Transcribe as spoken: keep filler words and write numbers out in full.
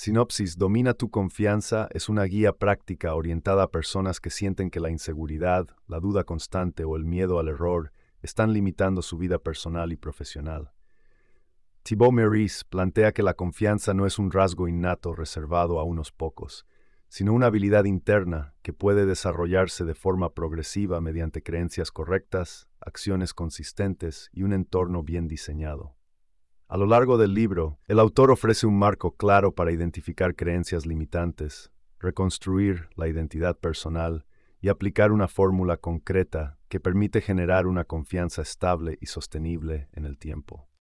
Sinopsis: Domina tu confianza es una guía práctica orientada a personas que sienten que la inseguridad, la duda constante o el miedo al error están limitando su vida personal y profesional. Thibaut Meurice plantea que la confianza no es un rasgo innato reservado a unos pocos, sino una habilidad interna que puede desarrollarse de forma progresiva mediante creencias correctas, acciones consistentes y un entorno bien diseñado. A lo largo del libro, el autor ofrece un marco claro para identificar creencias limitantes, reconstruir la identidad personal y aplicar una fórmula concreta que permite generar una confianza estable y sostenible en el tiempo.